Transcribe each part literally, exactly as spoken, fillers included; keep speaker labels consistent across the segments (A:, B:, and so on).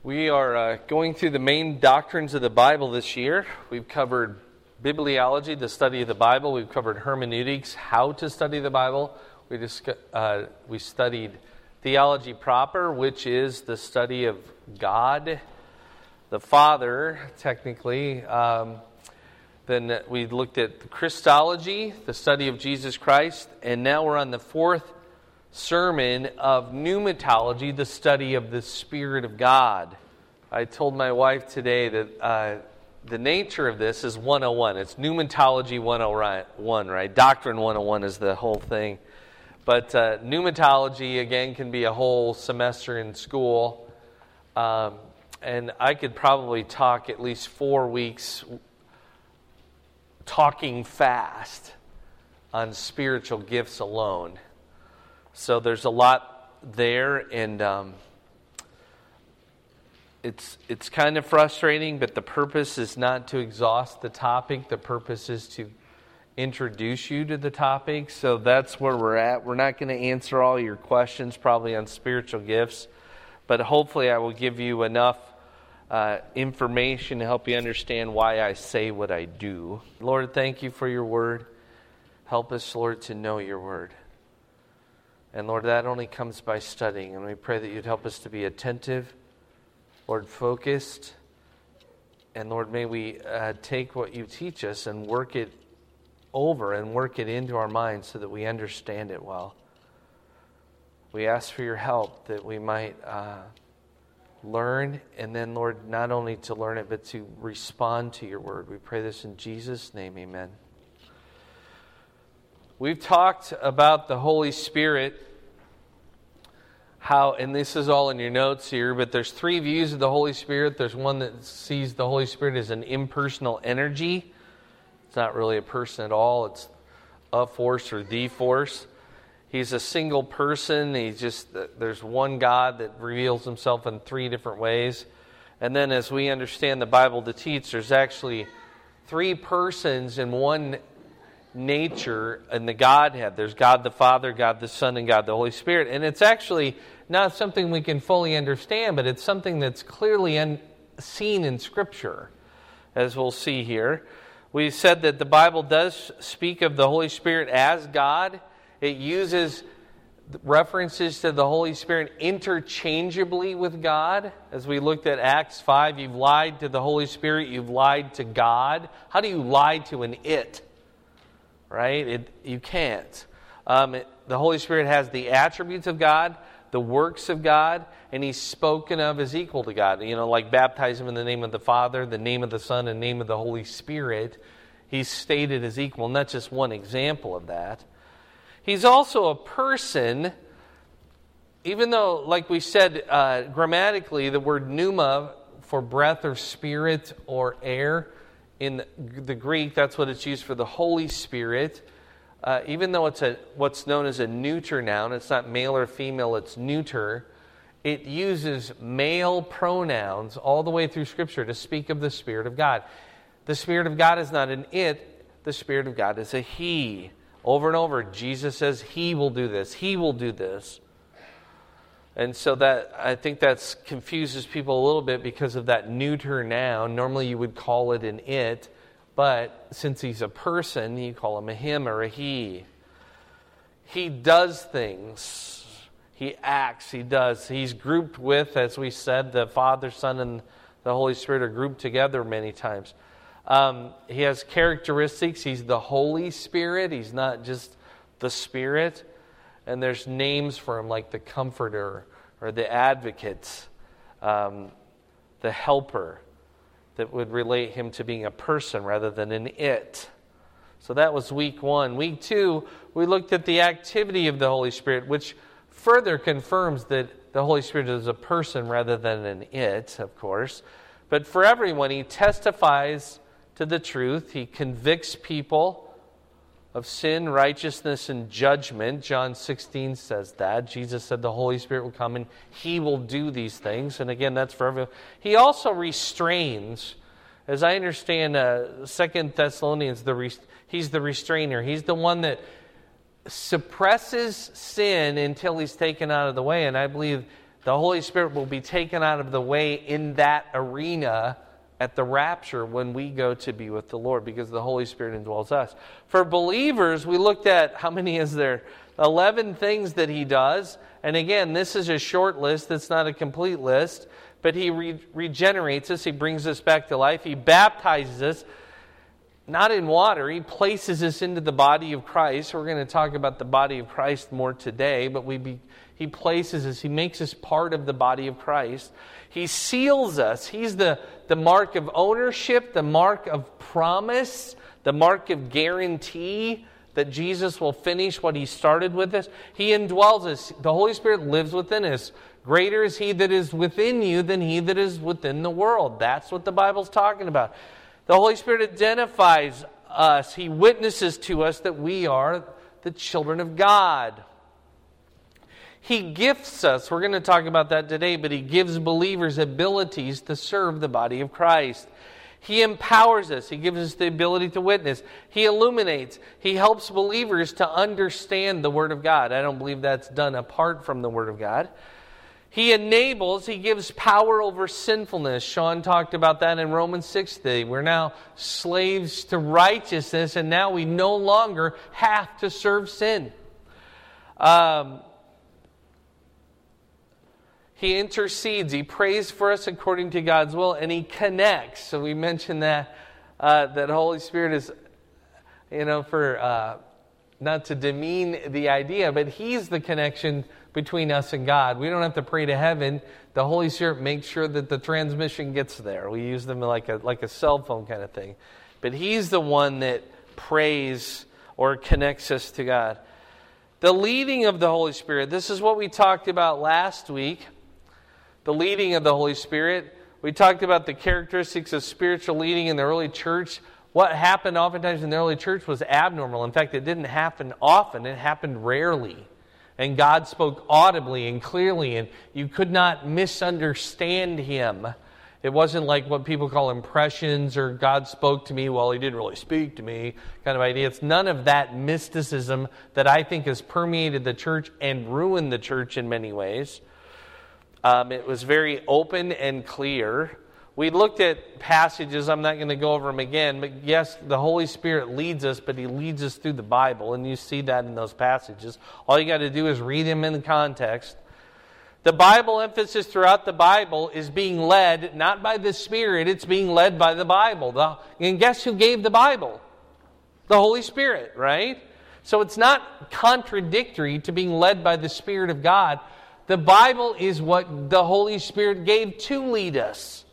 A: We are uh, going through the main doctrines of the Bible this year. We've covered bibliology, the study of the Bible. We've covered hermeneutics, how to study the Bible. We just, uh, we studied theology proper, which is the study of God, the Father, technically. Um, then we looked at Christology, the study of Jesus Christ, and now we're on the fourth sermon of pneumatology, the study of the Spirit of God. I told my wife today that uh, the nature of this is one oh one. It's pneumatology one oh one, right? Doctrine one oh one is the whole thing. But uh, pneumatology, again, can be a whole semester in school. Um, and I could probably talk at least four weeks talking fast on spiritual gifts alone. So there's a lot there, and um, it's it's kind of frustrating, but the purpose is not to exhaust the topic. The purpose is to introduce you to the topic. So that's where we're at. We're not going to answer all your questions probably on spiritual gifts, but hopefully I will give you enough uh, information to help you understand why I say what I do. Lord, thank you for your word. Help us, Lord, to know your word. And Lord, that only comes by studying. And we pray that you'd help us to be attentive, Lord, focused. And Lord, may we uh, take what you teach us and work it over and work it into our minds so that we understand it well. We ask for your help that we might uh, learn, and then, Lord, not only to learn it, but to respond to your word. We pray this in Jesus' name, amen. We've talked about the Holy Spirit, how, and this is all in your notes here, but there's three views of the Holy Spirit. There's one that sees the Holy Spirit as an impersonal energy. It's not really a person at all. It's a force or the force. He's a single person. He's just, there's one God that reveals himself in three different ways. And then as we understand the Bible to teach, there's actually three persons in one nature in the Godhead. There's God the Father, God the Son, and God the Holy Spirit. And it's actually not something we can fully understand, but it's something that's clearly un- seen in Scripture, as we'll see here. We said that the Bible does speak of the Holy Spirit as God. It uses references to the Holy Spirit interchangeably with God. As we looked at Acts five, you've lied to the Holy Spirit, you've lied to God. How do you lie to an it? Right? It, you can't. Um, it, the Holy Spirit has the attributes of God, the works of God, and he's spoken of as equal to God. You know, like baptize him in the name of the Father, the name of the Son, and the name of the Holy Spirit. He's stated as equal, and that's just one example of that. He's also a person, even though, like we said, uh, grammatically, the word pneuma for breath or spirit or air, in the Greek, that's what it's used for the Holy Spirit. Uh, even though it's a what's known as a neuter noun, it's not male or female, it's neuter. It uses male pronouns all the way through Scripture to speak of the Spirit of God. The Spirit of God is not an it, the Spirit of God is a he. Over and over, Jesus says he will do this, he will do this. And so that, I think that confuses people a little bit because of that neuter noun. Normally you would call it an it, but since he's a person, you call him a him or a he. He does things. He acts, he does. He's grouped with, as we said, the Father, Son, and the Holy Spirit are grouped together many times. Um, he has characteristics. He's the Holy Spirit. He's not just the Spirit. And there's names for him like the Comforter or the Advocate, um, the Helper, that would relate him to being a person rather than an it. So that was week one. Week two, we looked at the activity of the Holy Spirit, which further confirms that the Holy Spirit is a person rather than an it, of course. But for everyone, he testifies to the truth. He convicts people of sin, righteousness, and judgment. John sixteen says that. Jesus said the Holy Spirit will come and he will do these things. And again, that's for everyone. He also restrains. As I understand uh, Second Thessalonians, the re- he's the restrainer. He's the one that suppresses sin until he's taken out of the way. And I believe The Holy Spirit will be taken out of the way in that arena at the rapture when we go to be with the Lord, because the Holy Spirit indwells us. For believers, we looked at, how many is there? eleven things that he does. And again, this is a short list. It's not a complete list. But he re- regenerates us. He brings us back to life. He baptizes us, not in water. He places us into the body of Christ. We're going to talk about the body of Christ more today. But we be, he places us. He makes us part of the body of Christ. He seals us. He's the, the mark of ownership, the mark of promise, the mark of guarantee that Jesus will finish what he started with us. He indwells us. The Holy Spirit lives within us. Greater is he that is within you than he that is within the world. That's what the Bible's talking about. The Holy Spirit identifies us. He witnesses to us that we are the children of God. He gifts us. We're going to talk about that today, but he gives believers abilities to serve the body of Christ. He empowers us. He gives us the ability to witness. He illuminates. He helps believers to understand the Word of God. I don't believe that's done apart from the Word of God. He enables. He gives power over sinfulness. Sean talked about that in Romans six today. We're now slaves to righteousness, and now we no longer have to serve sin. Um... He intercedes. He prays for us according to God's will, and he connects. So we mentioned that uh, that Holy Spirit is, you know, for uh, not to demean the idea, but he's the connection between us and God. We don't have to pray to heaven. The Holy Spirit makes sure that the transmission gets there. We use them like a like a cell phone kind of thing, but he's the one that prays or connects us to God. The leading of the Holy Spirit. This is what we talked about last week. The leading of the Holy Spirit. We talked about the characteristics of spiritual leading in the early church. What happened oftentimes in the early church was abnormal. In fact, it didn't happen often. It happened rarely. And God spoke audibly and clearly, and you could not misunderstand him. It wasn't like what people call impressions or God spoke to me, well, he didn't really speak to me kind of idea. It's none of that mysticism that I think has permeated the church and ruined the church in many ways. Um, it was very open and clear. We looked at passages. I'm not going to go over them again. But yes, the Holy Spirit leads us, but he leads us through the Bible. And you see that in those passages. All you got to do is read them in the context. The Bible emphasis throughout the Bible is being led, not by the Spirit. It's being led by the Bible. The, and guess who gave the Bible? The Holy Spirit, right? So it's not contradictory to being led by the Spirit of God. The Bible is what the Holy Spirit gave to lead us.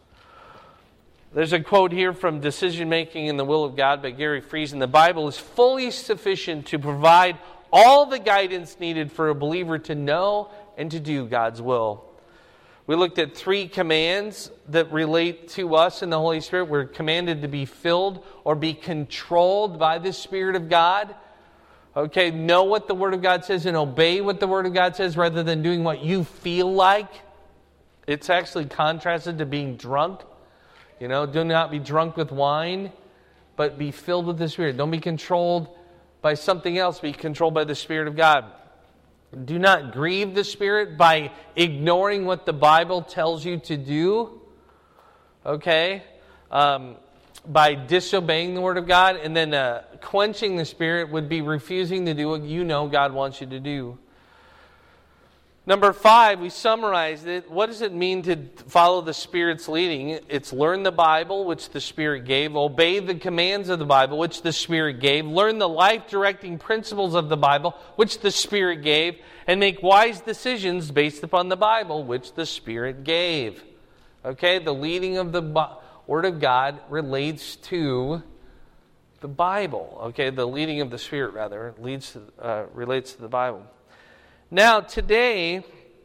A: There's a quote here from Decision Making in the Will of God by Gary Friesen. The Bible is fully sufficient to provide all the guidance needed for a believer to know and to do God's will. We looked at three commands that relate to us in the Holy Spirit. We're commanded to be filled or be controlled by the Spirit of God. Okay, know what the Word of God says and obey what the Word of God says rather than doing what you feel like. It's actually contrasted to being drunk. You know, do not be drunk with wine, but be filled with the Spirit. Don't be controlled by something else. Be controlled by the Spirit of God. Do not grieve the Spirit by ignoring what the Bible tells you to do. Okay? Um... by disobeying the Word of God, and then uh, quenching the Spirit would be refusing to do what you know God wants you to do. Number five, we summarized it. What does it mean to follow the Spirit's leading? It's learn the Bible, which the Spirit gave, obey the commands of the Bible, which the Spirit gave, learn the life-directing principles of the Bible, which the Spirit gave, and make wise decisions based upon the Bible, which the Spirit gave. Okay, the leading of the Bible. Word of God relates to the Bible. Okay, the leading of the Spirit, rather, leads to, uh, relates to the Bible. Now, today,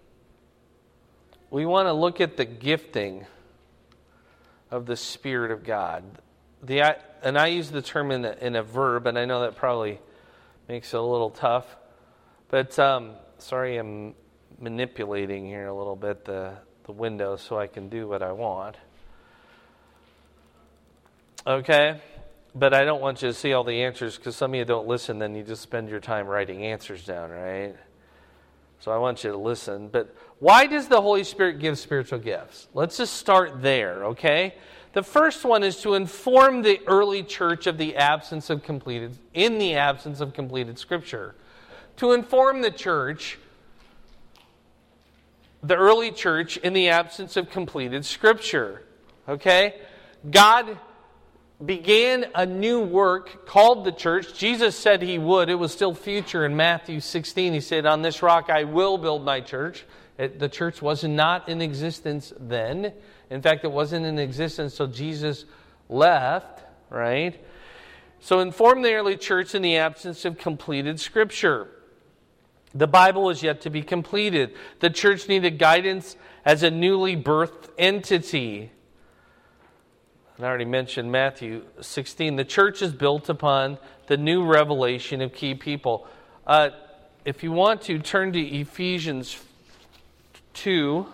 A: we want to look at the gifting of the Spirit of God. The and I use the term in a, in a verb, and I know that probably makes it a little tough. But um, sorry, I'm manipulating here a little bit the the window so I can do what I want. Okay, but I don't want you to see all the answers because some of you don't listen, then you just spend your time writing answers down, right? So I want you to listen. But Why does the Holy Spirit give spiritual gifts? Let's just start there, okay? The first one is to inform the early church of the absence of completed, in the absence of completed Scripture. To inform the church, the early church, in the absence of completed Scripture, okay? God began a new work called the church. Jesus said He would. It was still future in Matthew sixteen. He said, on this rock I will build my church. It, the church was not in existence then. In fact, it wasn't in existence until Jesus left, right? So inform the early church in the absence of completed Scripture. The Bible was yet to be completed. The church needed guidance as a newly birthed entity. I already mentioned Matthew sixteen. The church is built upon the new revelation of key people. Uh, if you want to, turn to Ephesians two.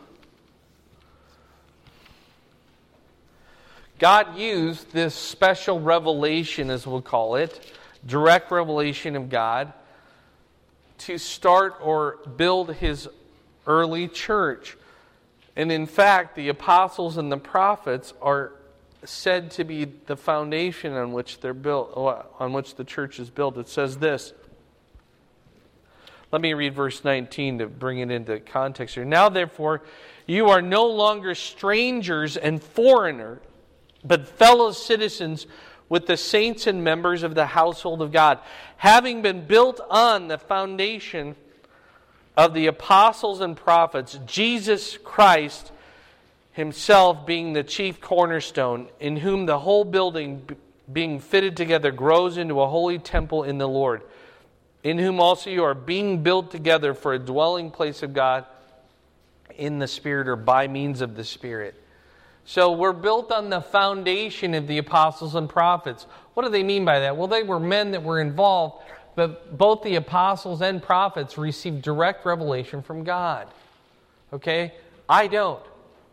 A: God used this special revelation, as we'll call it, direct revelation of God, to start or build His early church. And in fact, the apostles and the prophets are said to be the foundation on which they're built, on which the church is built. It says this. Let me read verse nineteen to bring it into context here. Now, therefore, you are no longer strangers and foreigners, but fellow citizens with the saints and members of the household of God, having been built on the foundation of the apostles and prophets, Jesus Christ Himself being the chief cornerstone, in whom the whole building being fitted together grows into a holy temple in the Lord, in whom also you are being built together for a dwelling place of God in the Spirit, or by means of the Spirit. So we're built on the foundation of the apostles and prophets. What do they mean by that? Well, they were men that were involved, but both the apostles and prophets received direct revelation from God. Okay? I don't.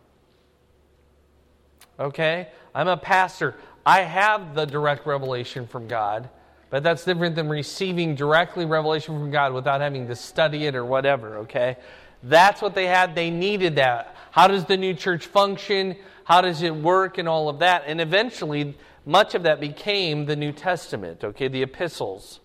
A: Okay? I'm a pastor. I have the direct revelation from God, but that's different than receiving directly revelation from God without having to study it or whatever, okay? That's what they had. They needed that. How does the new church function? How does it work and all of that? And eventually, much of that became the New Testament, okay, the epistles.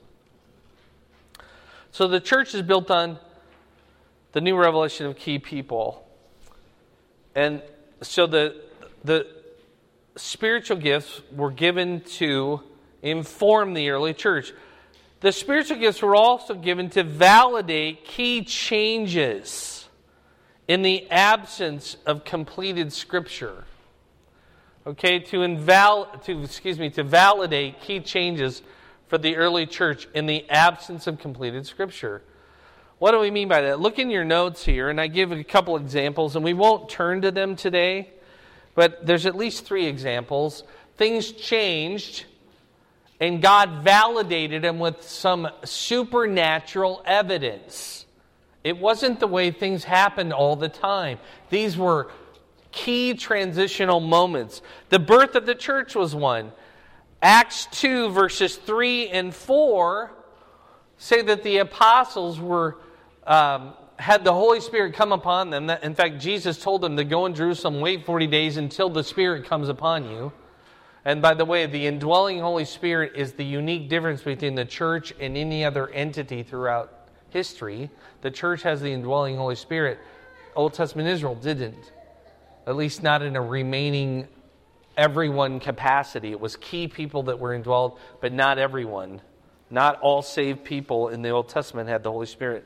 A: So the church is built on the new revelation of key people. And so the the spiritual gifts were given to inform the early church. The spiritual gifts were also given to validate key changes in the absence of completed Scripture. Okay, to inval- to excuse me, to validate key changes for the early church in the absence of completed Scripture. What do we mean by that? Look in your notes here, and I give a couple examples, and we won't turn to them today. But there's at least three examples. Things changed, and God validated them with some supernatural evidence. It wasn't the way things happened all the time. These were key transitional moments. The birth of the church was one. Acts two, verses three and four say that the apostles were um, had the Holy Spirit come upon them. In fact, Jesus told them to go in Jerusalem, wait forty days until the Spirit comes upon you. And by the way, the indwelling Holy Spirit is the unique difference between the church and any other entity throughout history. The church has the indwelling Holy Spirit. Old Testament Israel didn't. At least not in a remaining everyone capacity. It was key people that were indwelled, but not everyone. Not all saved people in the Old Testament had the Holy Spirit.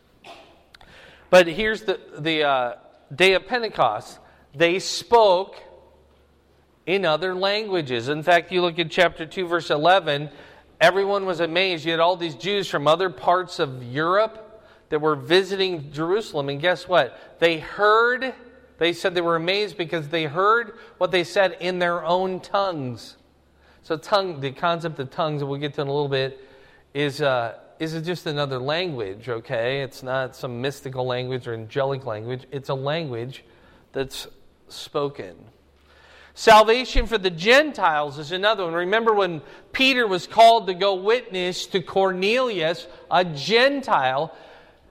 A: But here's the, the uh, day of Pentecost. They spoke in other languages. In fact, you look at chapter two, verse eleven, everyone was amazed. You had all these Jews from other parts of Europe that were visiting Jerusalem. And guess what? They heard, they said they were amazed because they heard what they said in their own tongues. So tongue, the concept of tongues, and we'll get to in a little bit, is... Uh, Is it just another language, okay? It's not some mystical language or angelic language. It's a language that's spoken. Salvation for the Gentiles is another one. Remember when Peter was called to go witness to Cornelius, a Gentile.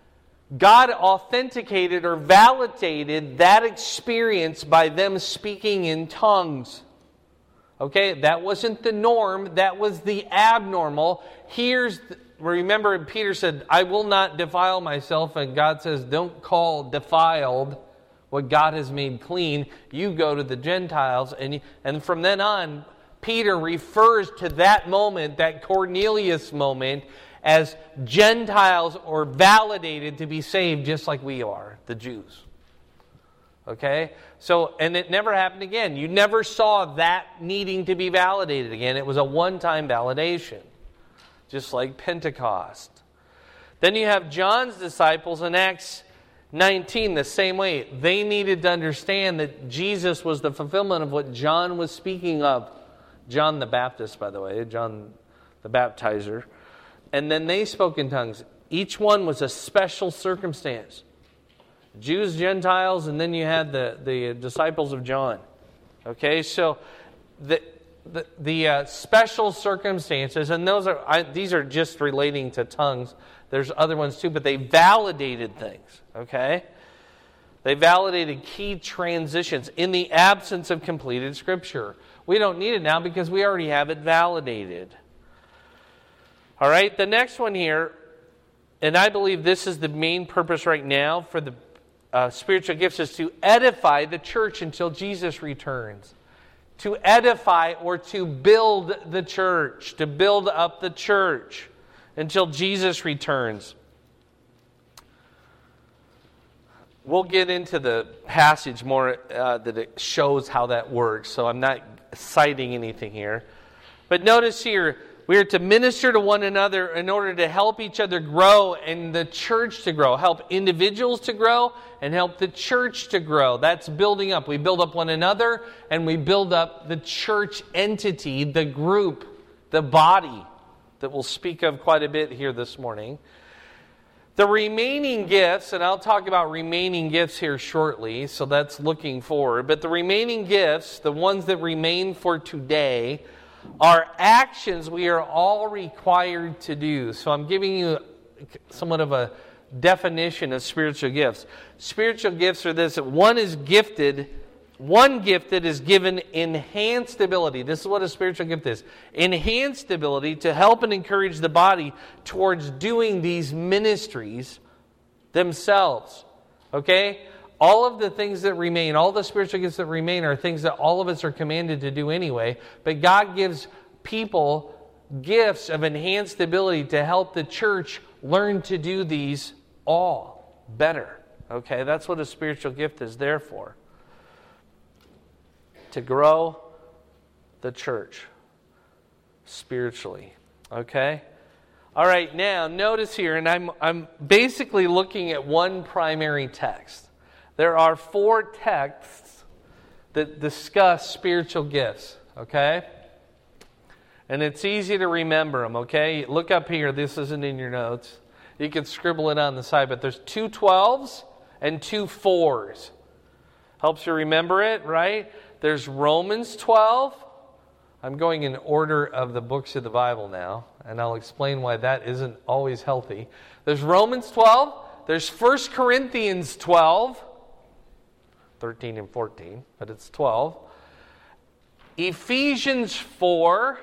A: God authenticated or validated that experience by them speaking in tongues. Okay, that wasn't the norm, that was the abnormal. Here's, the, remember Peter said, I will not defile myself, and God says, don't call defiled what God has made clean. You go to the Gentiles, and, and from then on, Peter refers to that moment, that Cornelius moment, as Gentiles or validated to be saved just like we are, the Jews. Okay? So, and it never happened again. You never saw that needing to be validated again. It was a one-time validation, just like Pentecost. Then you have John's disciples in Acts nineteen, the same way. They needed to understand that Jesus was the fulfillment of what John was speaking of. John the Baptist, by the way, John the Baptizer. And then they spoke in tongues. Each one was a special circumstance. Jews, Gentiles, and then you had the, the disciples of John. Okay, so the the, the uh, special circumstances, and those are I, these are just relating to tongues. There's other ones too, but they validated things. Okay, they validated key transitions in the absence of completed Scripture. We don't need it now because we already have it validated. All right, the next one here, and I believe this is the main purpose right now for the uh, spiritual gifts, is to edify the church until Jesus returns. To edify or to build the church, to build up the church until Jesus returns. We'll get into the passage more uh, that it shows how that works, so I'm not citing anything here. But notice here, we are to minister to one another in order to help each other grow and the church to grow. Help individuals to grow and help the church to grow. That's building up. We build up one another and we build up the church entity, the group, the body that we'll speak of quite a bit here this morning. The remaining gifts, and I'll talk about remaining gifts here shortly, so that's looking forward. But the remaining gifts, the ones that remain for today, are actions we are all required to do. So I'm giving you somewhat of a definition of spiritual gifts. Spiritual gifts are this. One is gifted. One gifted is given enhanced ability. This is what a spiritual gift is. Enhanced ability to help and encourage the body towards doing these ministries themselves. Okay? All of the things that remain, all the spiritual gifts that remain are things that all of us are commanded to do anyway. But God gives people gifts of enhanced ability to help the church learn to do these all better. Okay, that's what a spiritual gift is there for. To grow the church spiritually. Okay? All right, now notice here, and I'm I'm basically looking at one primary text. There are four texts that discuss spiritual gifts, okay? And it's easy to remember them, okay? Look up here. This isn't in your notes. You can scribble it on the side, but there's two twelves and two fours. Helps you remember it, right? There's Romans twelve. I'm going in order of the books of the Bible now, and I'll explain why that isn't always healthy. There's Romans twelve. There's First Corinthians twelve. thirteen and fourteen, but it's twelve. Ephesians four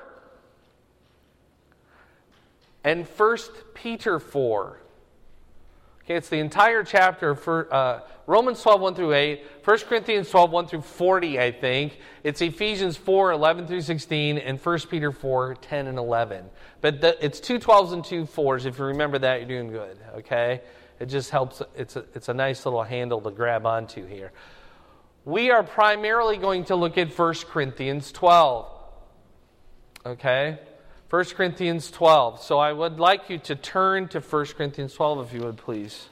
A: and First Peter four. Okay, it's the entire chapter for uh, Romans twelve, one through eight, First Corinthians twelve, one through forty, I think. It's Ephesians four, eleven through sixteen, and First Peter four, ten and eleven. But the, it's two twelves and two fours. If you remember that, you're doing good, okay? It just helps. It's a, it's a nice little handle to grab onto here. We are primarily going to look at First Corinthians twelve. Okay? First Corinthians twelve. So I would like you to turn to First Corinthians twelve, if you would, please.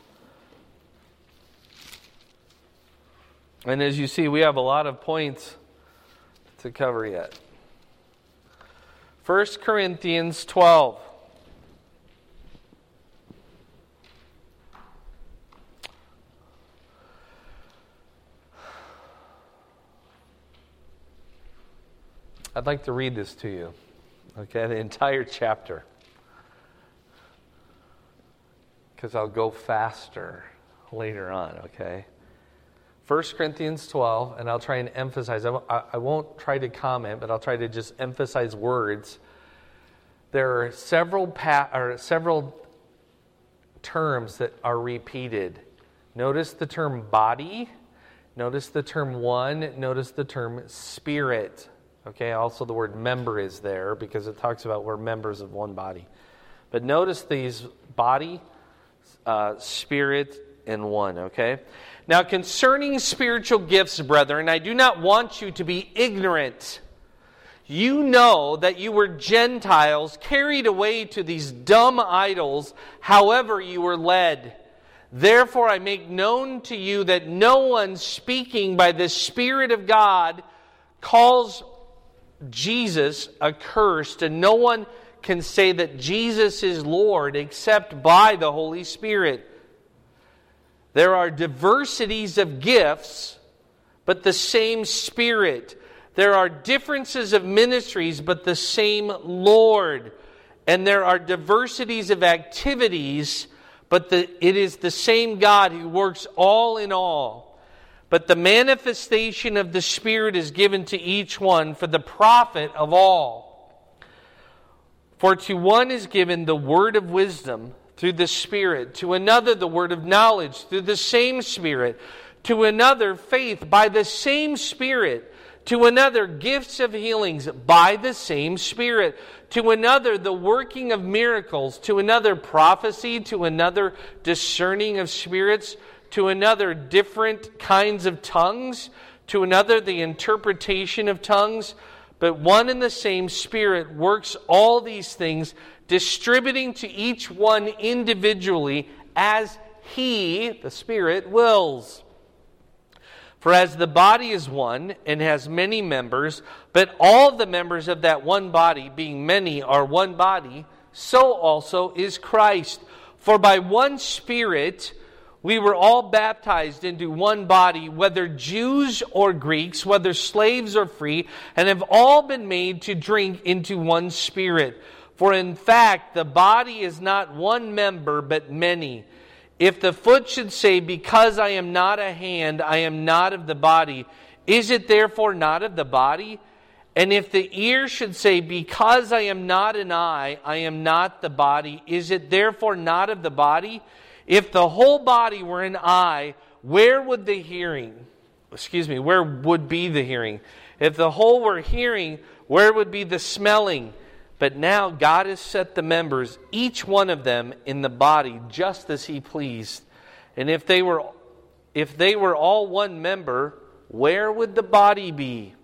A: And as you see, we have a lot of points to cover yet. First Corinthians twelve. I'd like to read this to you, okay, the entire chapter. because I'll go faster later on, okay? First Corinthians twelve, and I'll try and emphasize. I won't, I won't try to comment, but I'll try to just emphasize words. There are several pa- or several terms that are repeated. Notice the term body. Notice the term one. Notice the term spirit. Okay, also the word member is there because it talks about we're members of one body. But notice these body, uh, spirit, and one, okay? Now, concerning spiritual gifts, brethren, I do not want you to be ignorant. You know that you were Gentiles carried away to these dumb idols, however you were led. Therefore, I make known to you that no one speaking by the Spirit of God calls Jesus accursed, and no one can say that Jesus is Lord except by the Holy Spirit. There are diversities of gifts, but the same Spirit. There are differences of ministries, but the same Lord. And there are diversities of activities, but the, it is the same God who works all in all. But the manifestation of the Spirit is given to each one for the profit of all. For to one is given the word of wisdom through the Spirit, to another the word of knowledge through the same Spirit, to another faith by the same Spirit, to another gifts of healings by the same Spirit, to another the working of miracles, to another prophecy, to another discerning of spirits, to another different kinds of tongues, to another the interpretation of tongues. But one and the same Spirit works all these things, distributing to each one individually as He, the Spirit, wills. For as the body is one and has many members, but all the members of that one body, being many, are one body, so also is Christ. For by one Spirit we were all baptized into one body, whether Jews or Greeks, whether slaves or free, and have all been made to drink into one Spirit. For in fact, the body is not one member, but many. If the foot should say, because I am not a hand, I am not of the body, is it therefore not of the body? And if the ear should say, because I am not an eye, I am not the body, is it therefore not of the body? If the whole body were an eye, where would the hearing, excuse me, where would be the hearing? If the whole were hearing, where would be the smelling? But now God has set the members, each one of them, in the body just as He pleased. And if they were, if they were all one member, where would the body be?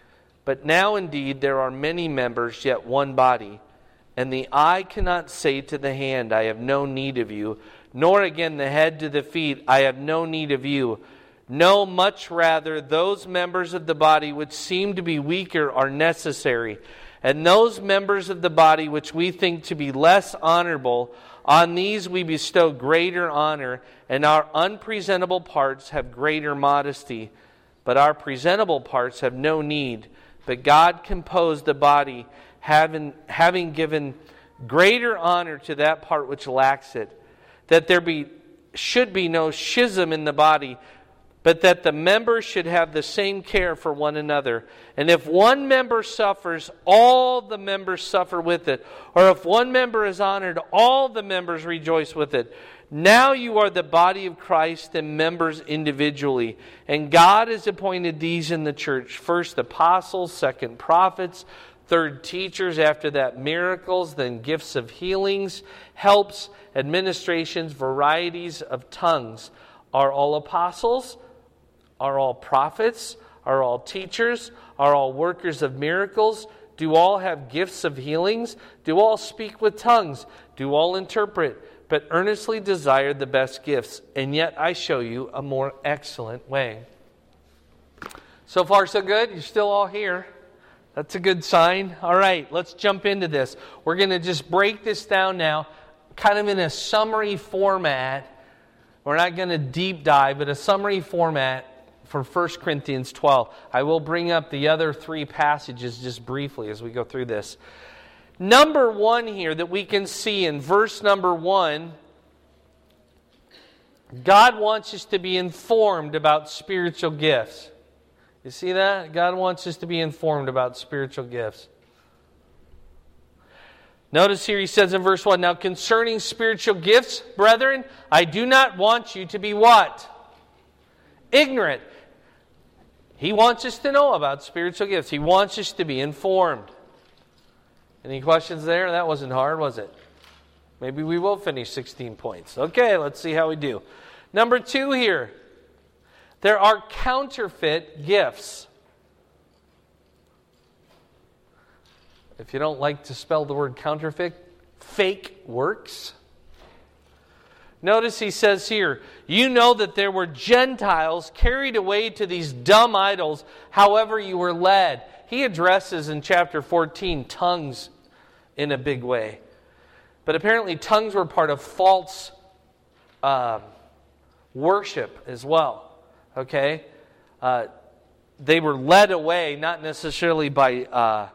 A: But now indeed there are many members, yet one body. And the eye cannot say to the hand, I have no need of you, nor again the head to the feet, I have no need of you. No, much rather, those members of the body which seem to be weaker are necessary. And those members of the body which we think to be less honorable, on these we bestow greater honor, and our unpresentable parts have greater modesty. But our presentable parts have no need. But God composed the body, having, having given greater honor to that part which lacks it, that there be should be no schism in the body, but that the members should have the same care for one another. And if one member suffers, all the members suffer with it. Or if one member is honored, all the members rejoice with it. Now you are the body of Christ and members individually. And God has appointed these in the church. First apostles, second prophets, third teachers, after that miracles, then gifts of healings, helps, administrations, varieties of tongues. Are all apostles? Are all prophets? Are all teachers? Are all workers of miracles? Do all have gifts of healings? Do all speak with tongues? Do all interpret? But earnestly desire the best gifts, and yet I show you a more excellent way. So far, so good? You're still all here. That's a good sign. All right, let's jump into this. We're going to just break this down now, kind of in a summary format. We're not going to deep dive, but a summary format for First Corinthians twelve. I will bring up the other three passages just briefly as we go through this. Number one here that we can see in verse number one God wants us to be informed about spiritual gifts. You see that? God wants us to be informed about spiritual gifts. Notice here he says in verse one, now concerning spiritual gifts, brethren, I do not want you to be what? Ignorant. He wants us to know about spiritual gifts. He wants us to be informed. Any questions there? That wasn't hard, was it? Maybe we will finish sixteen points. Okay, let's see how we do. Number two here. There are counterfeit gifts. If you don't like to spell the word counterfeit, fake works. Notice he says here, you know that there were Gentiles carried away to these dumb idols, however you were led. He addresses in chapter fourteen tongues in a big way. But apparently tongues were part of false uh, worship as well. Okay? Uh, they were led away, not necessarily by uh,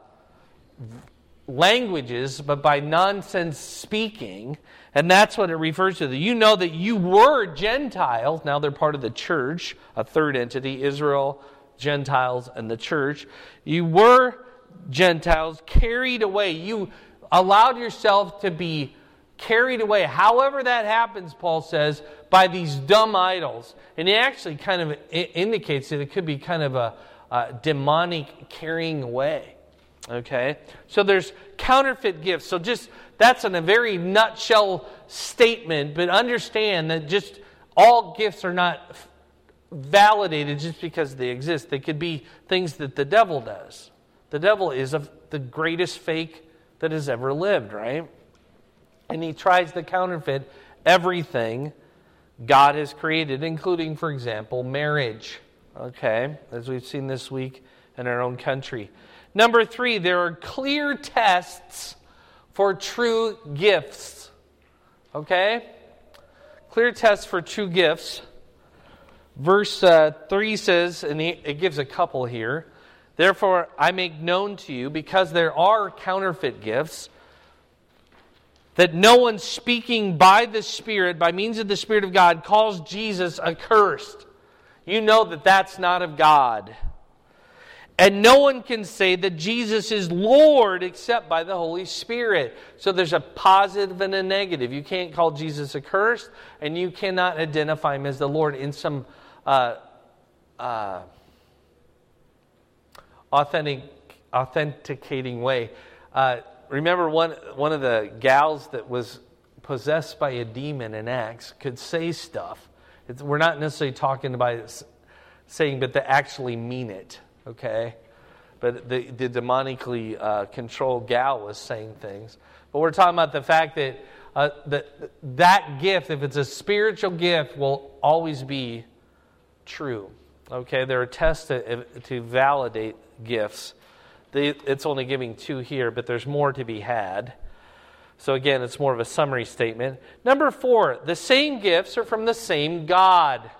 A: languages, but by nonsense speaking. And that's what it refers to. You know that you were Gentiles. Now they're part of the church, a third entity, Israel, Gentiles, and the church. You were Gentiles carried away. You allowed yourself to be carried away. However that happens, Paul says, by these dumb idols. And it actually kind of indicates that it could be kind of a, a demonic carrying away. Okay? So there's counterfeit gifts. So just, that's in a very nutshell statement, but understand that just all gifts are not validated just because they exist. They could be things that the devil does. The devil is a, the greatest fake that has ever lived, right? And he tries to counterfeit everything God has created, including, for example, marriage. Okay, as we've seen this week in our own country. Number three, there are clear tests for true gifts. Okay? Clear tests for true gifts. Verse uh, three says, and he, it gives a couple here, therefore I make known to you, because there are counterfeit gifts, that no one speaking by the Spirit, by means of the Spirit of God, calls Jesus accursed. You know that that's not of God. And no one can say that Jesus is Lord except by the Holy Spirit. So there's a positive and a negative. You can't call Jesus accursed, and you cannot identify him as the Lord in some uh, uh, authentic, authenticating way. Uh, remember one, one of the gals that was possessed by a demon in Acts could say stuff. It's, we're not necessarily talking about saying, but to actually mean it. Okay, but the, the demonically uh, controlled gal was saying things. But we're talking about the fact that uh, that that gift, if it's a spiritual gift, will always be true. Okay, there are tests to, to validate gifts. They, it's only giving two here, but there's more to be had. So again, it's more of a summary statement. Number four, the same gifts are from the same God.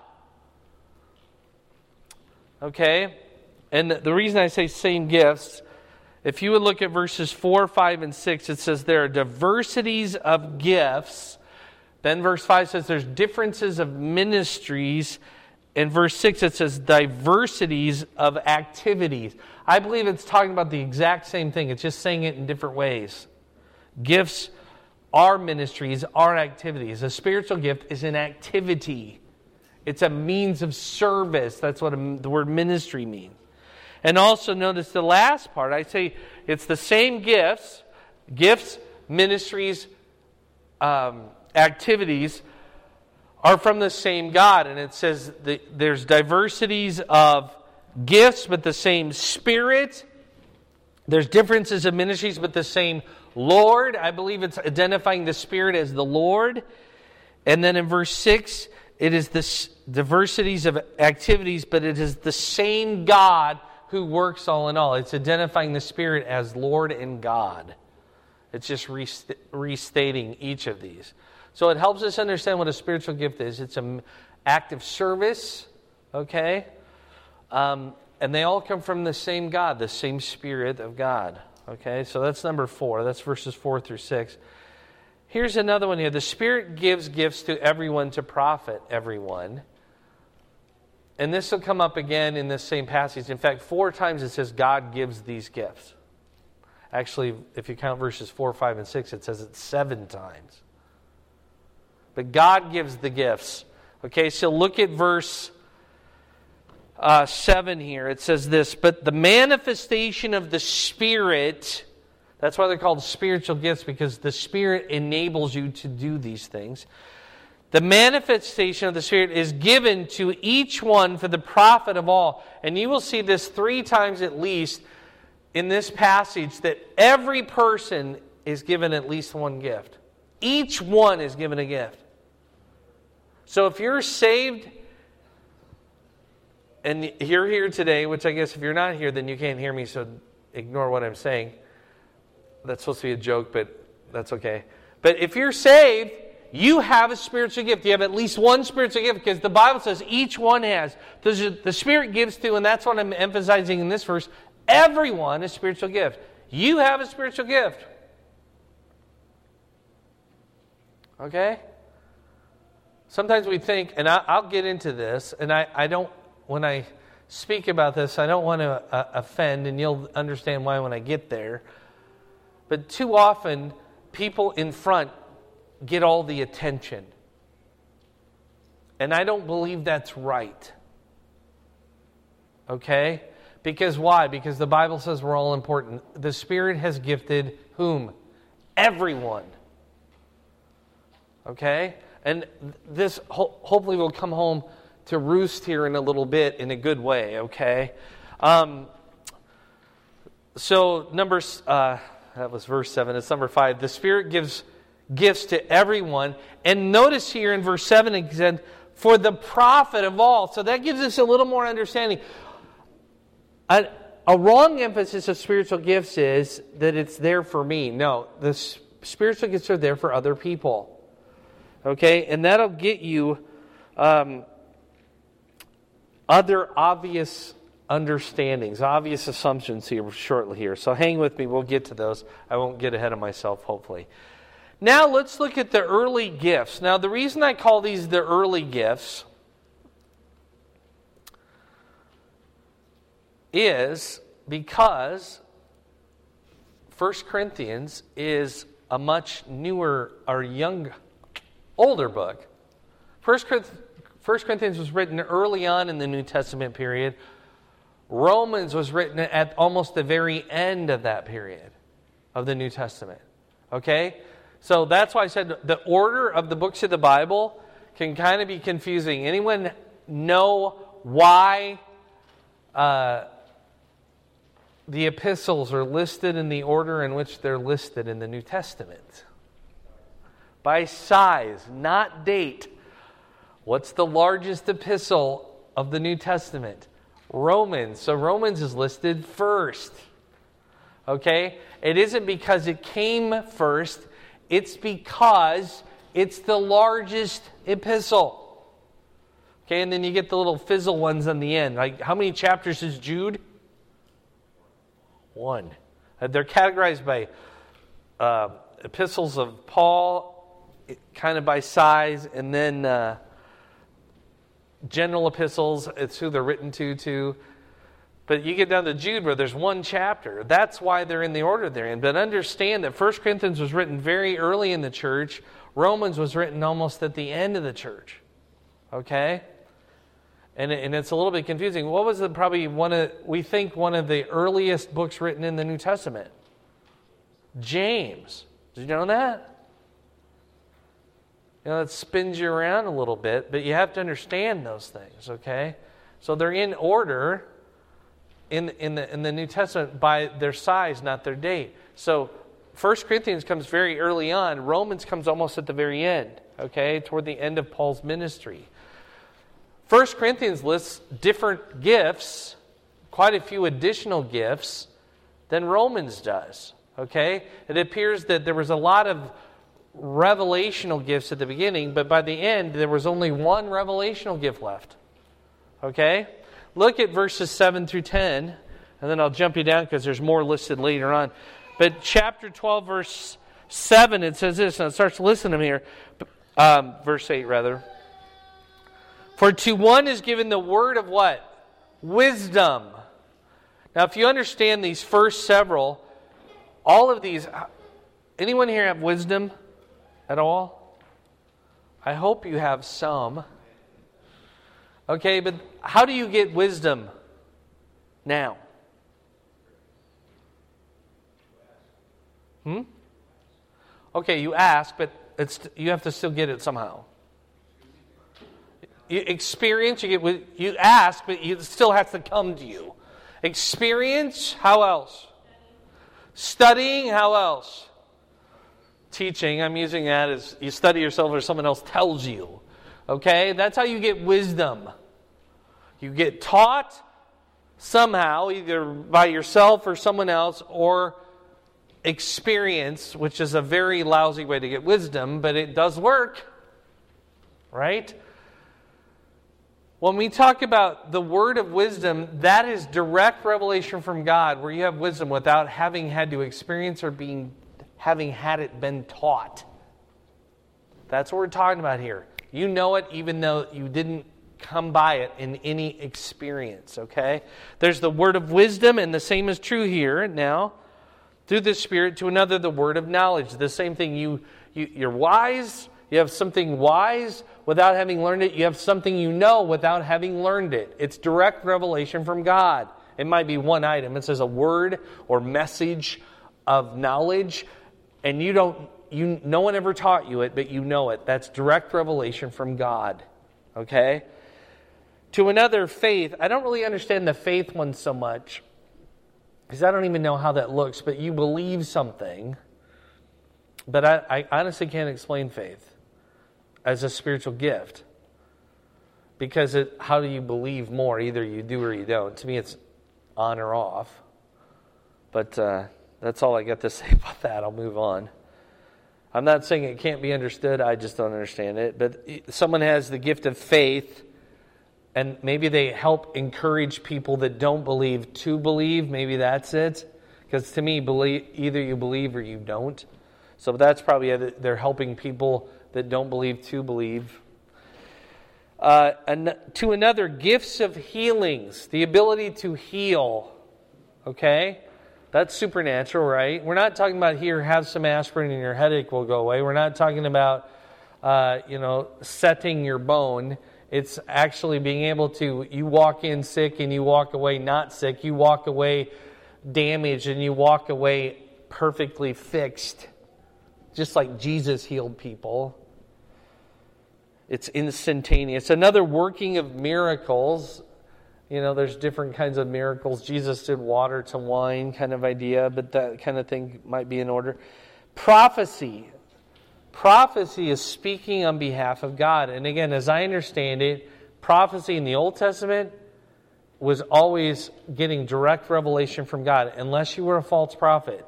A: Okay? And the reason I say same gifts, if you would look at verses four, five, and six, it says there are diversities of gifts. Then verse five says there's differences of ministries. In verse six it says diversities of activities. I believe it's talking about the exact same thing. It's just saying it in different ways. Gifts are ministries, are activities. A spiritual gift is an activity. It's a means of service. That's what the word ministry means. And also notice the last part. I say it's the same gifts, gifts, ministries, um, activities are from the same God. And it says that there's diversities of gifts, but the same Spirit. There's differences of ministries, but the same Lord. I believe it's identifying the Spirit as the Lord. And then in verse six, it is the diversities of activities, but it is the same God who works all in all. It's identifying the Spirit as Lord and God. It's just rest- restating each of these. So it helps us understand what a spiritual gift is. It's an act of service, okay? Um, and they all come from the same God, the same Spirit of God, okay? So that's number four. That's verses four through six. Here's another one here. The Spirit gives gifts to everyone to profit everyone. And this will come up again in this same passage. In fact, four times it says God gives these gifts. Actually, if you count verses four, five, and six, it says it seven times. But God gives the gifts. Okay, so look at verse uh, seven here. It says this, but the manifestation of the Spirit, that's why they're called spiritual gifts, because the Spirit enables you to do these things. The manifestation of the Spirit is given to each one for the profit of all. And you will see this three times at least in this passage, that every person is given at least one gift. Each one is given a gift. So if you're saved and you're here today, which I guess if you're not here, then you can't hear me, so ignore what I'm saying. That's supposed to be a joke, but that's okay. But if you're saved, you have a spiritual gift. You have at least one spiritual gift, because the Bible says each one has. The Spirit gives to, and that's what I'm emphasizing in this verse, everyone a spiritual gift. You have a spiritual gift. Okay? Sometimes we think, and I, I'll get into this, and I, I don't, when I speak about this, I don't want to uh, offend, and you'll understand why when I get there. But too often, people in front get all the attention. And I don't believe that's right. Okay? Because why? Because the Bible says we're all important. The Spirit has gifted whom? Everyone. Okay? And this ho- hopefully will come home to roost here in a little bit in a good way, okay? Um, so, number, uh, that was verse seven. It's number five. The Spirit gives gifts to everyone. And notice here in verse seven, it said, for the profit of all. So that gives us a little more understanding. A, a wrong emphasis of spiritual gifts is that it's there for me. No, the spiritual gifts are there for other people. Okay? And that'll get you um, other obvious understandings, obvious assumptions here shortly here. So hang with me. We'll get to those. I won't get ahead of myself, hopefully. Now let's look at the early gifts. Now the reason I call these the early gifts is because First Corinthians is a much newer or young, older book. First Corinthians was written early on in the New Testament period. Romans was written at almost the very end of that period of the New Testament. Okay? So that's why I said the order of the books of the Bible can kind of be confusing. Anyone know why uh, the epistles are listed in the order in which they're listed in the New Testament? By size, not date. What's the largest epistle of the New Testament? Romans. So Romans is listed first. Okay? It isn't because it came first. It's because it's the largest epistle. Okay, and then you get the little fizzle ones on the end. Like, how many chapters is Jude? One. They're categorized by uh, epistles of Paul, kind of by size, and then uh, general epistles. It's who they're written to, too. But you get down to Jude where there's one chapter. That's why they're in the order they're in. But understand that First Corinthians was written very early in the church. Romans was written almost at the end of the church. Okay? And, and it's a little bit confusing. What was the, probably one of, we think one of the earliest books written in the New Testament? James. Did you know that? You know, it spins you around a little bit, but you have to understand those things, okay? So they're in order in, in, the, in the New Testament by their size, not their date. So First Corinthians comes very early on. Romans comes almost at the very end, okay, toward the end of Paul's ministry. First Corinthians lists different gifts, quite a few additional gifts, than Romans does, okay? It appears that there was a lot of revelational gifts at the beginning, but by the end, there was only one revelational gift left, okay? Look at verses seven through ten, and then I'll jump you down because there's more listed later on. But chapter twelve, verse seven, it says this, and it starts to listen to me here. Um, verse eight, rather. For to one is given the word of what? Wisdom. Now, if you understand these first several, all of these, anyone here have wisdom at all? I hope you have some. Okay, but how do you get wisdom now? Hmm? Okay, you ask, but it's you have to still get it somehow. You experience, you get you ask, but it still has to come to you. Experience, how else? Studying, how else? Teaching, I'm using that as you study yourself or someone else tells you. Okay, that's how you get wisdom. You get taught somehow, either by yourself or someone else, or experience, which is a very lousy way to get wisdom, but it does work. Right? When we talk about the word of wisdom, that is direct revelation from God, where you have wisdom without having had to experience or being having had it been taught. That's what we're talking about here. You know it even though you didn't come by it in any experience, okay? There's the word of wisdom, and the same is true here now. Through the Spirit, to another, the word of knowledge. The same thing, you, you, you're wise, you have something wise without having learned it. You have something you know without having learned it. It's direct revelation from God. It might be one item. It says a word or message of knowledge, and you don't, you, no one ever taught you it, but you know it. That's direct revelation from God. Okay? To another, faith. I don't really understand the faith one so much, because I don't even know how that looks, but you believe something. But I, I honestly can't explain faith as a spiritual gift. Because it, how do you believe more? Either you do or you don't. To me, it's on or off. But uh, that's all I got to say about that. I'll move on. I'm not saying it can't be understood. I just don't understand it. But someone has the gift of faith, and maybe they help encourage people that don't believe to believe. Maybe that's it. Because to me, believe, either you believe or you don't. So that's probably it. They're helping people that don't believe to believe. Uh, and to another, gifts of healings. The ability to heal. Okay? That's supernatural, right? We're not talking about here, have some aspirin and your headache will go away. We're not talking about, uh, you know, setting your bone. It's actually being able to, you walk in sick and you walk away not sick. You walk away damaged and you walk away perfectly fixed. Just like Jesus healed people. It's instantaneous. Another working of miracles. You know, there's different kinds of miracles. Jesus did water to wine kind of idea, but that kind of thing might be in order. Prophecy. Prophecy is speaking on behalf of God. And again, as I understand it, prophecy in the Old Testament was always getting direct revelation from God. Unless you were a false prophet,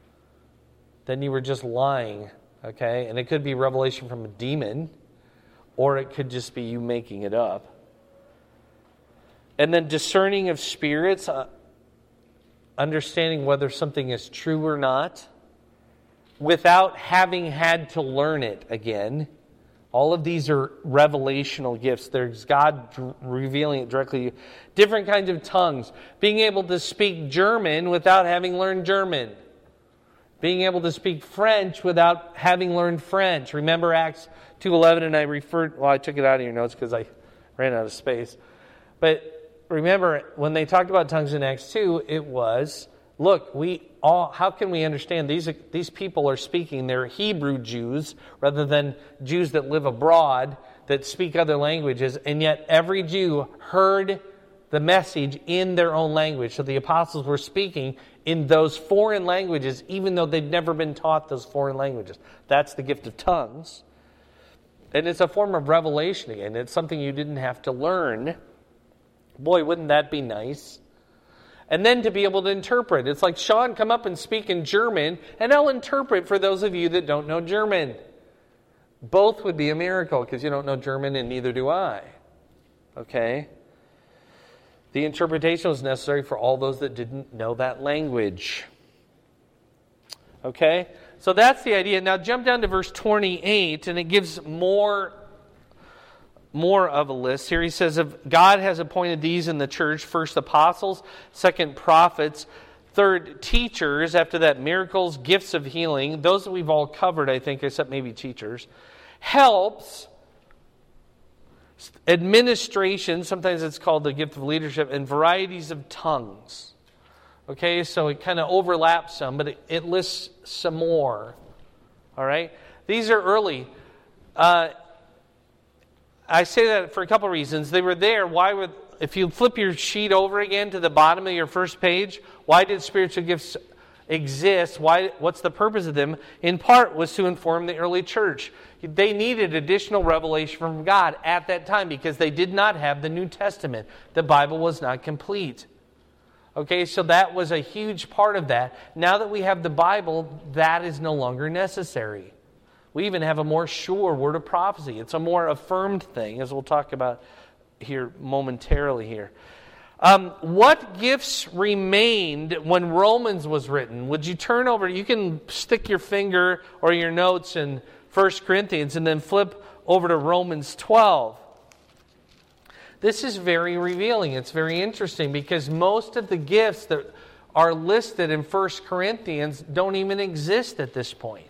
A: then you were just lying. Okay? And it could be revelation from a demon, or it could just be you making it up. And then discerning of spirits, uh, understanding whether something is true or not, without having had to learn it again. All of these are revelational gifts. There's God d- revealing it directly to you. Different kinds of tongues. Being able to speak German without having learned German. Being able to speak French without having learned French. Remember Acts two eleven, and I referred, well, I took it out of your notes because I ran out of space. But remember, when they talked about tongues in Acts two, it was, look, we all, how can we understand these these people are speaking, they're Hebrew Jews rather than Jews that live abroad that speak other languages, and yet every Jew heard the message in their own language. So the apostles were speaking in those foreign languages, even though they'd never been taught those foreign languages. That's the gift of tongues. And it's a form of revelation again. It's something you didn't have to learn. Boy, wouldn't that be nice? And then to be able to interpret. It's like, Sean, come up and speak in German, and I'll interpret for those of you that don't know German. Both would be a miracle, because you don't know German, and neither do I. Okay? The interpretation was necessary for all those that didn't know that language. Okay? So that's the idea. Now jump down to verse twenty-eight, and it gives more, more of a list. Here he says, if God has appointed these in the church, first apostles, second prophets, third teachers, after that miracles, gifts of healing, those that we've all covered, I think, except maybe teachers, helps, administration, sometimes it's called the gift of leadership, and varieties of tongues. Okay, so it kind of overlaps some, but it, it lists some more. All right? These are early. Uh, I say that for a couple reasons. They were there. Why would, if you flip your sheet over again to the bottom of your first page, why did spiritual gifts exist? Why? What's the purpose of them? In part was to inform the early church. They needed additional revelation from God at that time because they did not have the New Testament. The Bible was not complete. Okay, so that was a huge part of that. Now that we have the Bible, that is no longer necessary. We even have a more sure word of prophecy. It's a more affirmed thing, as we'll talk about here momentarily here. Um, what gifts remained when Romans was written? Would you turn over? You can stick your finger or your notes in First Corinthians and then flip over to Romans twelve. This is very revealing. It's very interesting because most of the gifts that are listed in First Corinthians don't even exist at this point.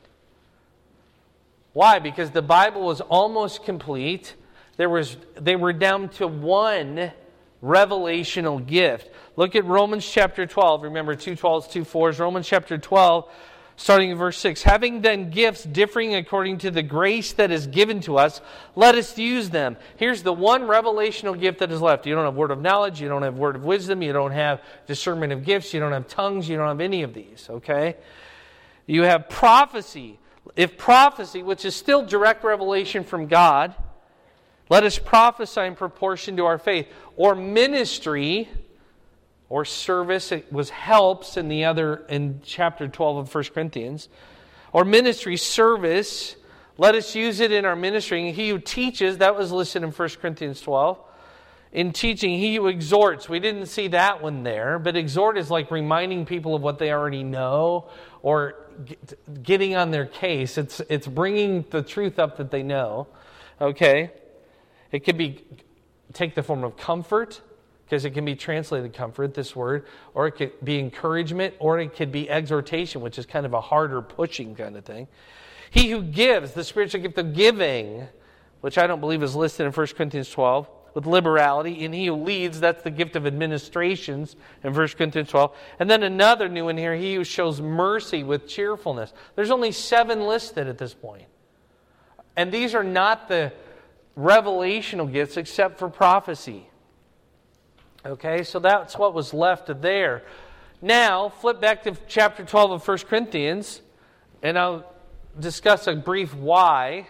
A: Why? Because the Bible was almost complete. There was, they were down to one revelational gift. Look at Romans chapter twelve. Remember, two twelves, two fours. Romans chapter twelve, starting in verse six. Having then gifts differing according to the grace that is given to us, let us use them. Here's the one revelational gift that is left. You don't have word of knowledge. You don't have word of wisdom. You don't have discernment of gifts. You don't have tongues. You don't have any of these. Okay? You have prophecy. If prophecy, which is still direct revelation from God, let us prophesy in proportion to our faith. Or ministry, or service, it was helps in the other, in chapter twelve of First Corinthians. Or ministry, service, let us use it in our ministry. And he who teaches, that was listed in First Corinthians twelve. In teaching, he who exhorts, we didn't see that one there, but exhort is like reminding people of what they already know, or getting on their case. It's it's bringing the truth up that they know. Okay? It could be take the form of comfort, because it can be translated comfort, this word, or it could be encouragement, or it could be exhortation, which is kind of a harder pushing kind of thing. He who gives, the spiritual gift of giving, which I don't believe is listed in First Corinthians twelve, with liberality, and he who leads, that's the gift of administrations in First Corinthians twelve. And then another new one here, he who shows mercy with cheerfulness. There's only seven listed at this point. And these are not the revelational gifts except for prophecy. Okay, so that's what was left there. Now, flip back to chapter twelve of First Corinthians, and I'll discuss a brief why.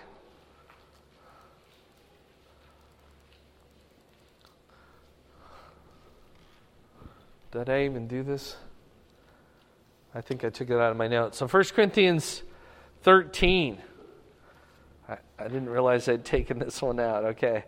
A: Did I even do this? I think I took it out of my notes. So First Corinthians thirteen. I, I didn't realize I'd taken this one out. Okay.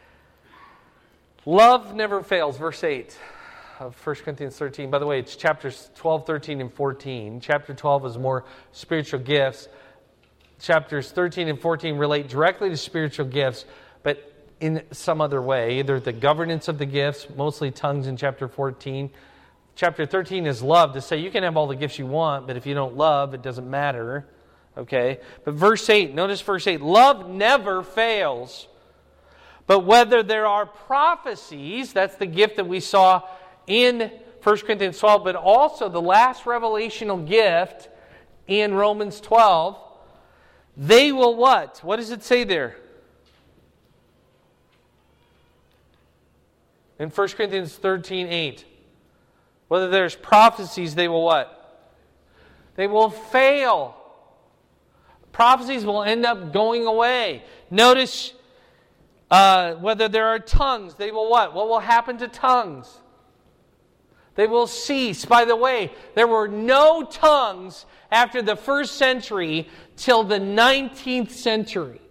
A: Love never fails, verse eight of First Corinthians thirteen. By the way, it's chapters twelve, thirteen, and fourteen. Chapter twelve is more spiritual gifts. Chapters thirteen and fourteen relate directly to spiritual gifts, but in some other way. Either the governance of the gifts, mostly tongues in chapter fourteen. Chapter thirteen is love, to say you can have all the gifts you want, but if you don't love, it doesn't matter. Okay? But verse eight, notice verse eight. Love never fails. But whether there are prophecies, that's the gift that we saw in First Corinthians twelve, but also the last revelational gift in Romans twelve, they will what? What does it say there? In First Corinthians thirteen, eight. Whether there's prophecies, they will what? They will fail. Prophecies will end up going away. Notice uh, whether there are tongues, they will what? What will happen to tongues? They will cease. By the way, there were no tongues after the first century till the nineteenth century.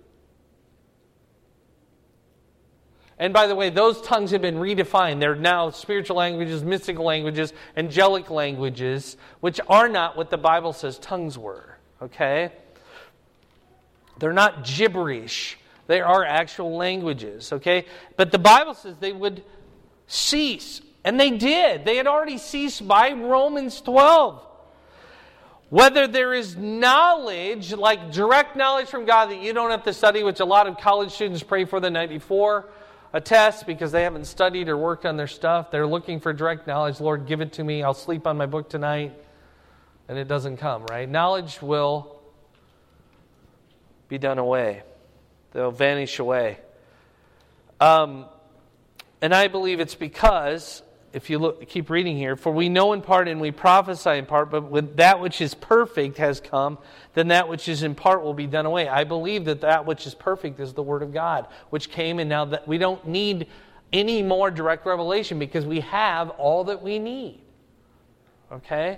A: And by the way, those tongues have been redefined. They're now spiritual languages, mystical languages, angelic languages, which are not what the Bible says tongues were. Okay? They're not gibberish. They are actual languages. Okay? But the Bible says they would cease. And they did. They had already ceased by Romans twelve. Whether there is knowledge, like direct knowledge from God that you don't have to study, which a lot of college students pray for the night before a test because they haven't studied or worked on their stuff. They're looking for direct knowledge. Lord, give it to me. I'll sleep on my book tonight. And it doesn't come, right? Knowledge will be done away. They'll vanish away. Um, and I believe it's because, if you look, keep reading here, for we know in part and we prophesy in part, but when that which is perfect has come, then that which is in part will be done away. I believe that that which is perfect is the Word of God, which came, and now that we don't need any more direct revelation because we have all that we need. Okay?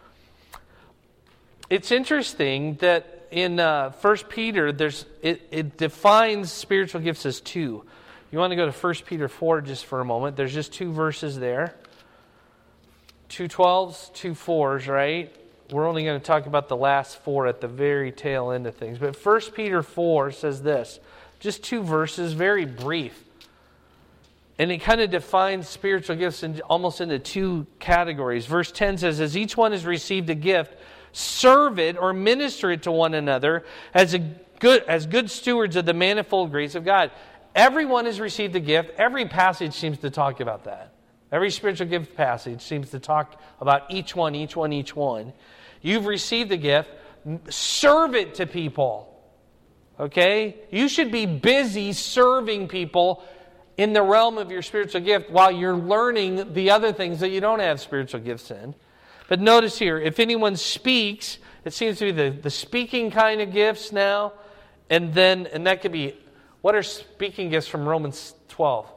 A: It's interesting that in uh, First Peter, there's it, it defines spiritual gifts as two. You want to go to First Peter four just for a moment. There's just two verses there. Two twelves, two fours, right? We're only going to talk about the last four at the very tail end of things. But First Peter four says this. Just two verses, very brief. And it kind of defines spiritual gifts in, almost into two categories. Verse ten says, as each one has received a gift, serve it or minister it to one another as a good as good stewards of the manifold grace of God. Everyone has received a gift. Every passage seems to talk about that. Every spiritual gift passage seems to talk about each one, each one, each one. You've received a gift. Serve it to people. Okay? You should be busy serving people in the realm of your spiritual gift while you're learning the other things that you don't have spiritual gifts in. But notice here, if anyone speaks, it seems to be the, the speaking kind of gifts now. And then, and that could be, what are speaking gifts from Romans twelve?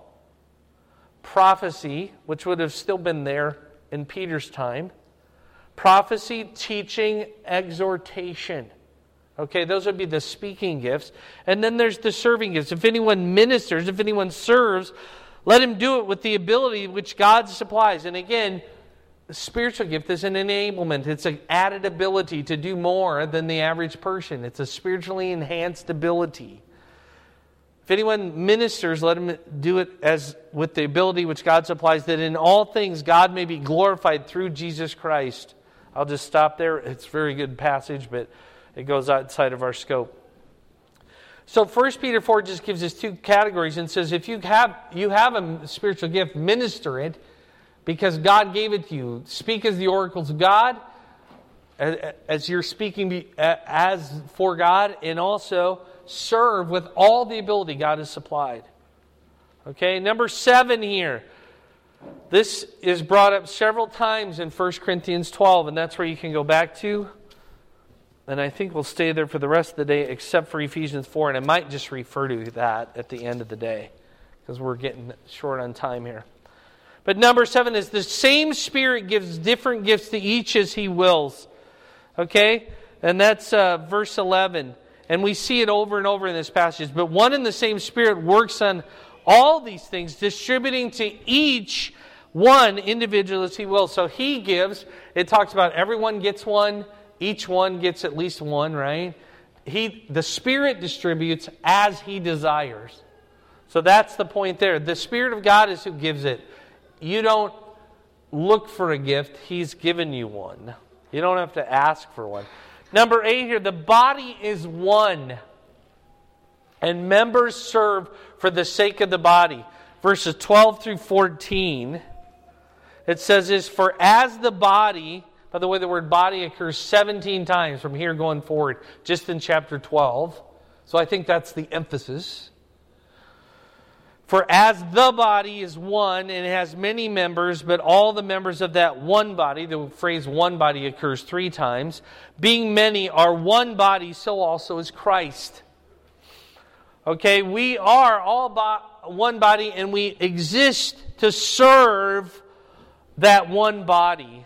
A: Prophecy, which would have still been there in Peter's time. Prophecy, teaching, exhortation. Okay, those would be the speaking gifts. And then there's the serving gifts. If anyone ministers, if anyone serves, let him do it with the ability which God supplies. And again, the spiritual gift is an enablement. It's an added ability to do more than the average person. It's a spiritually enhanced ability. If anyone ministers, let him do it as with the ability which God supplies, that in all things God may be glorified through Jesus Christ. I'll just stop there. It's a very good passage, but it goes outside of our scope. So First Peter four just gives us two categories and says, if you have you have a spiritual gift, minister it, because God gave it to you. Speak as the oracles of God, as you're speaking as for God, and also serve with all the ability God has supplied. Okay, number seven here. This is brought up several times in First Corinthians twelve, and that's where you can go back to. And I think we'll stay there for the rest of the day, except for Ephesians four, and I might just refer to that at the end of the day, because we're getting short on time here. But number seven is the same Spirit gives different gifts to each as He wills. Okay? And that's uh, verse eleven. And we see it over and over in this passage. But one and the same Spirit works on all these things, distributing to each one individual as He wills. So He gives. It talks about everyone gets one. Each one gets at least one, right? He, the Spirit distributes as He desires. So that's the point there. The Spirit of God is who gives it. You don't look for a gift. He's given you one. You don't have to ask for one. Number eight here, the body is one, and members serve for the sake of the body. Verses twelve through fourteen, it says this, for as the body, by the way, the word body occurs seventeen times from here going forward, just in chapter twelve. So I think that's the emphasis. For as the body is one and it has many members, but all the members of that one body, the phrase one body occurs three times, being many are one body, so also is Christ. Okay, we are all bo- one body and we exist to serve that one body.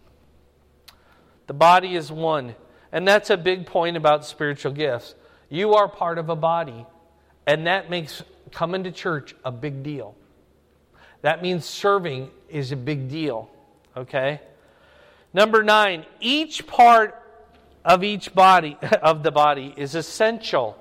A: The body is one. And that's a big point about spiritual gifts. You are part of a body. And that makes coming to church a big deal. That means serving is a big deal. Okay? Number nine, each part of each body, of the body, is essential.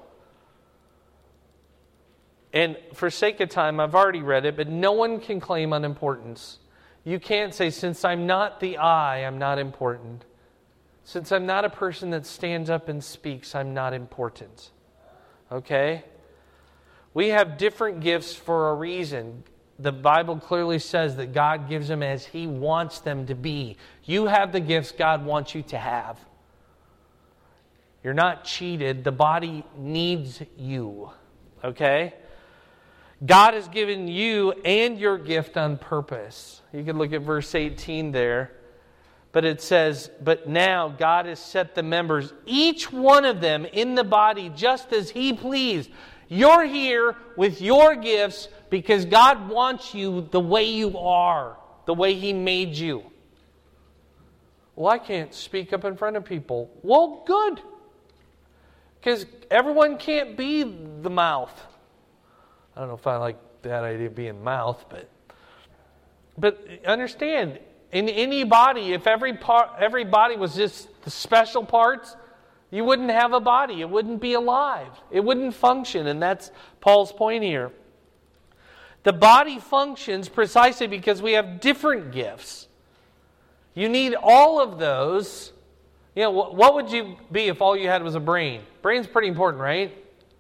A: And for sake of time, I've already read it, but no one can claim unimportance. You can't say, since I'm not the eye, I'm not important. Since I'm not a person that stands up and speaks, I'm not important. Okay? We have different gifts for a reason. The Bible clearly says that God gives them as He wants them to be. You have the gifts God wants you to have. You're not cheated. The body needs you. Okay? God has given you and your gift on purpose. You can look at verse eighteen there. But it says, but now God has set the members, each one of them in the body, just as He pleased. You're here with your gifts because God wants you the way you are, the way He made you. Well, I can't speak up in front of people. Well, good. Because everyone can't be the mouth. I don't know if I like that idea of being mouth, but but understand, in any body, if every part, every body was just the special parts, you wouldn't have a body. It wouldn't be alive. It wouldn't function, and that's Paul's point here. The body functions precisely because we have different gifts. You need all of those. You know, what would you be if all you had was a brain? Brain's pretty important, right?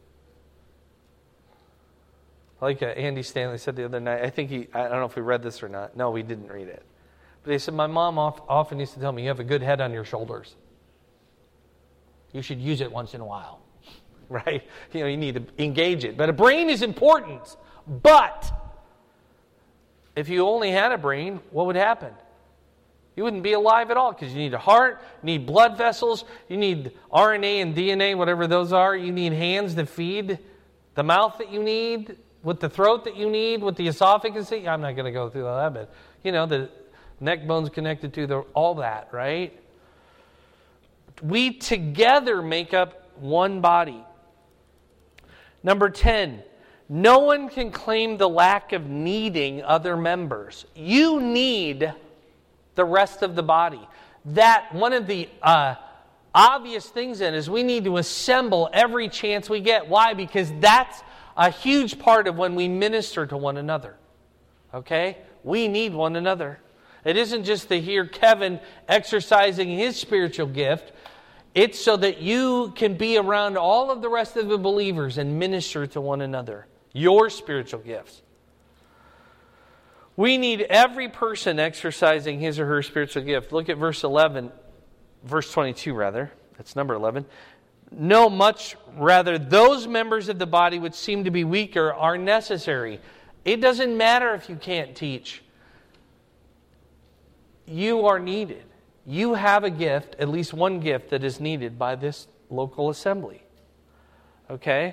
A: Like uh, Andy Stanley said the other night, I think he, I don't know if we read this or not. No, we didn't read it. But he said, my mom often used to tell me, you have a good head on your shoulders. You should use it once in a while. Right? You know, you need to engage it. But a brain is important. But if you only had a brain, what would happen? You wouldn't be alive at all because you need a heart, you need blood vessels, you need R N A and D N A, whatever those are. You need hands to feed, the mouth that you need, with the throat that you need, with the esophagus. I'm not going to go through all that, but you know, the neck bone's connected to the, all that, right? We together make up one body. Number ten, no one can claim the lack of needing other members. You need the rest of the body. That, one of the uh, obvious things then is we need to assemble every chance we get. Why? Because that's a huge part of when we minister to one another. Okay? We need one another. It isn't just to hear Kevin exercising his spiritual gift. It's so that you can be around all of the rest of the believers and minister to one another. Your spiritual gifts. We need every person exercising his or her spiritual gift. Look at verse eleven, verse twenty-two rather. That's number eleven. No, much rather, those members of the body which seem to be weaker are necessary. It doesn't matter if you can't teach. You are needed. You have a gift, at least one gift, that is needed by this local assembly. Okay?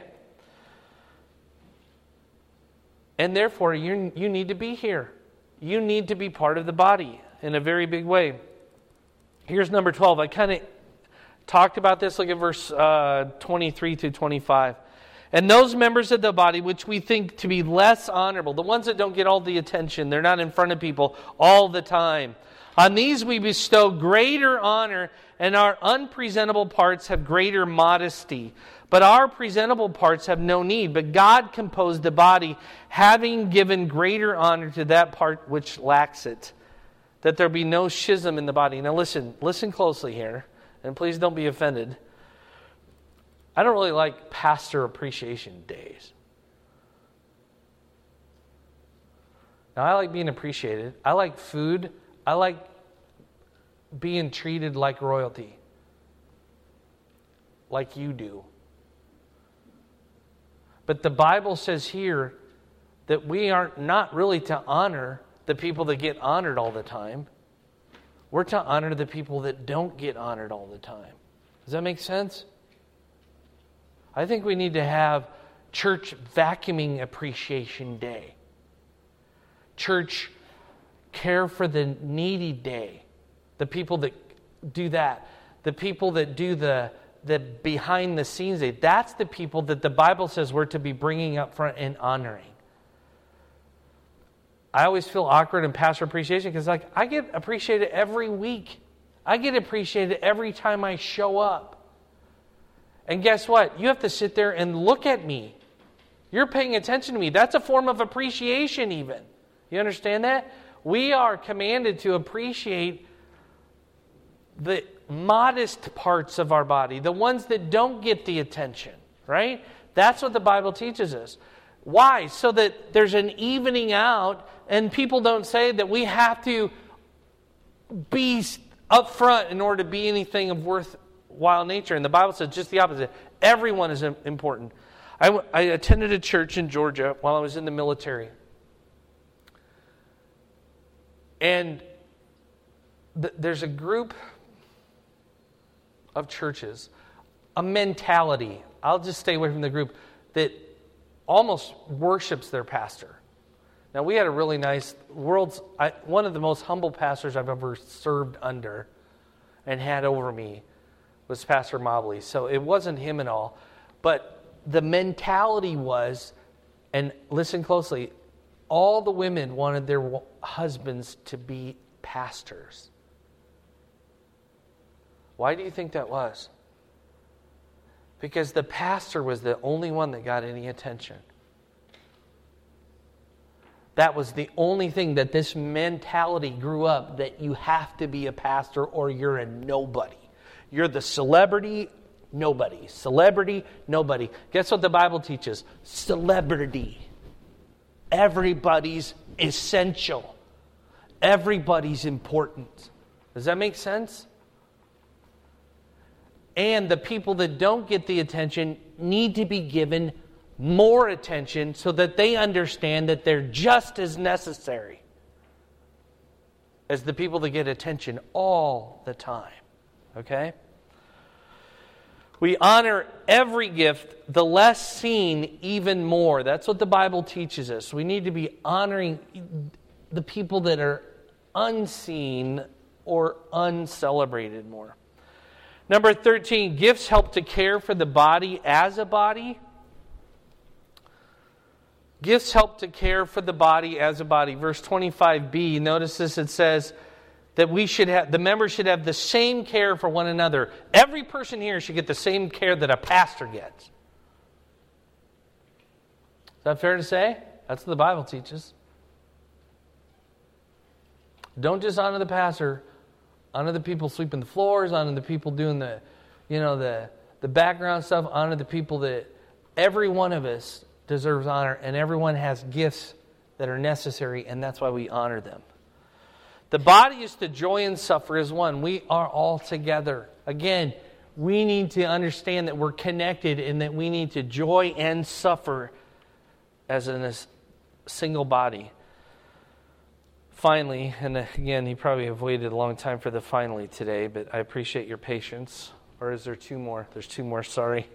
A: And therefore, you you need to be here. You need to be part of the body in a very big way. Here's number twelve. I kind of talked about this. Look at verse uh, twenty-three to twenty-five. And those members of the body which we think to be less honorable, the ones that don't get all the attention, they're not in front of people all the time. On these we bestow greater honor, and our unpresentable parts have greater modesty. But our presentable parts have no need. But God composed the body, having given greater honor to that part which lacks it, that there be no schism in the body. Now listen, listen closely here, and please don't be offended. I don't really like pastor appreciation days. Now I like being appreciated. I like food. I like being treated like royalty. Like you do. But the Bible says here that we are not really to honor the people that get honored all the time. We're to honor the people that don't get honored all the time. Does that make sense? I think we need to have church vacuuming appreciation day. Church care for the needy day. The people that do that. The people that do the the behind the scenes day. That's the people that the Bible says we're to be bringing up front and honoring. I always feel awkward in pastor appreciation because like I get appreciated every week. I get appreciated every time I show up. And guess what? You have to sit there and look at me. You're paying attention to me. That's a form of appreciation even. You understand that? We are commanded to appreciate the modest parts of our body, the ones that don't get the attention, right? That's what the Bible teaches us. Why? So that there's an evening out and people don't say that we have to be up front in order to be anything of worthwhile nature. And the Bible says just the opposite. Everyone is important. I, I attended a church in Georgia while I was in the military. And th- there's a group of churches, a mentality, I'll just stay away from the group, that almost worships their pastor. Now, we had a really nice, world's I, one of the most humble pastors I've ever served under and had over me was Pastor Mobley. So it wasn't him at all. But the mentality was, and listen closely, all the women wanted their husbands to be pastors. Why do you think that was? Because the pastor was the only one that got any attention. That was the only thing that this mentality grew up, that you have to be a pastor or you're a nobody. You're the celebrity, nobody. Celebrity, nobody. Guess what the Bible teaches? Celebrity. Everybody's essential. Everybody's important. Does that make sense? And the people that don't get the attention need to be given more attention so that they understand that they're just as necessary as the people that get attention all the time. Okay? We honor every gift, the less seen even more. That's what the Bible teaches us. We need to be honoring the people that are unseen or uncelebrated more. Number thirteen, gifts help to care for the body as a body. Gifts help to care for the body as a body. Verse twenty-five b, notice this, it says that we should have, the members should have the same care for one another. Every person here should get the same care that a pastor gets. Is that fair to say? That's what the Bible teaches. Don't just honor the pastor. Honor the people sweeping the floors. Honor the people doing the, you know, the the background stuff. Honor the people that every one of us deserves honor, and everyone has gifts that are necessary, and that's why we honor them. The body is to joy and suffer as one. We are all together. Again, we need to understand that we're connected and that we need to joy and suffer as in a single body. Finally, and again, you probably have waited a long time for the finally today, but I appreciate your patience. Or is there two more? There's two more, sorry.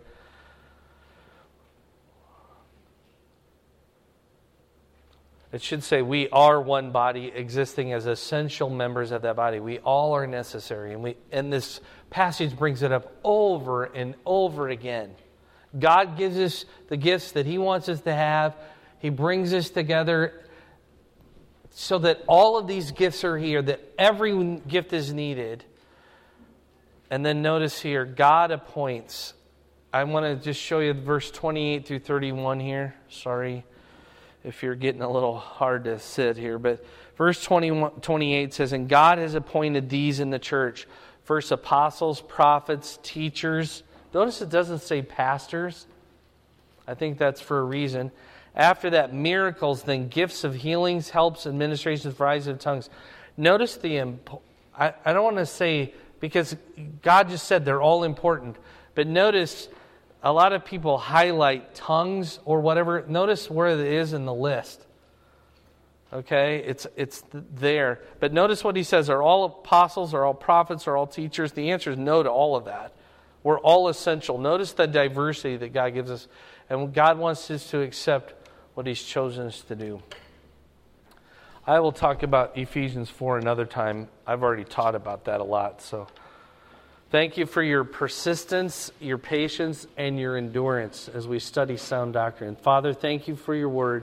A: It should say we are one body existing as essential members of that body. We all are necessary. And we and this passage brings it up over and over again. God gives us the gifts that He wants us to have. He brings us together so that all of these gifts are here, that every gift is needed. And then notice here, God appoints. I want to just show you verse twenty-eight through thirty-one here. Sorry if you're getting a little hard to sit here. But verse twenty-one, twenty-eight says, and God has appointed these in the church. First, apostles, prophets, teachers. Notice it doesn't say pastors. I think that's for a reason. After that, miracles, then gifts of healings, helps, administrations, varieties of tongues. Notice the, imp- I, I don't want to say, because God just said they're all important. But notice, a lot of people highlight tongues or whatever. Notice where it is in the list. Okay, it's it's there. But notice what he says. Are all apostles, are all prophets, are all teachers? The answer is no to all of that. We're all essential. Notice the diversity that God gives us. And God wants us to accept what He's chosen us to do. I will talk about Ephesians four another time. I've already taught about that a lot. So thank you for your persistence, your patience, and your endurance as we study sound doctrine. Father, thank you for your word.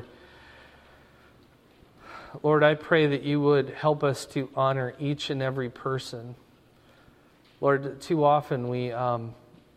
A: Lord, I pray that you would help us to honor each and every person Lord, too often we um,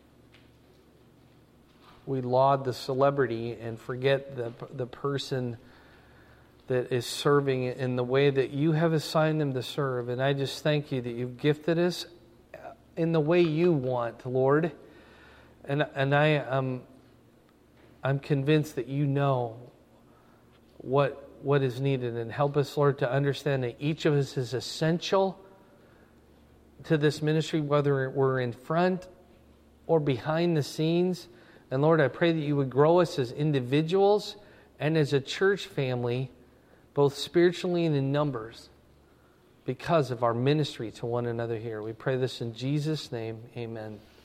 A: we laud the celebrity and forget the the person that is serving in the way that you have assigned them to serve. And I just thank you that you've gifted us in the way you want, Lord. And and I am I'm convinced that you know what what is needed, and help us, Lord, to understand that each of us is essential to this ministry, whether we're in front or behind the scenes. And Lord, I pray that you would grow us as individuals and as a church family, both spiritually and in numbers, because of our ministry to one another here. We pray this in Jesus' name. Amen.